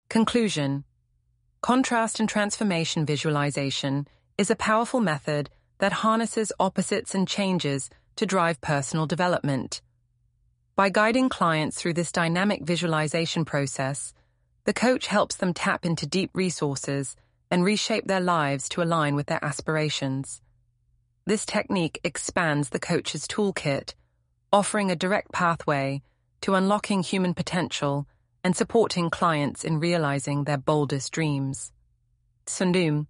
Conclusion. Contrast and transformation visualization is a powerful method that harnesses opposites and changes to drive personal development. By guiding clients through this dynamic visualization process, the coach helps them tap into deep resources and reshape their lives to align with their aspirations. This technique expands the coach's toolkit, offering a direct pathway to unlocking human potential and supporting clients in realizing their boldest dreams. Sundum.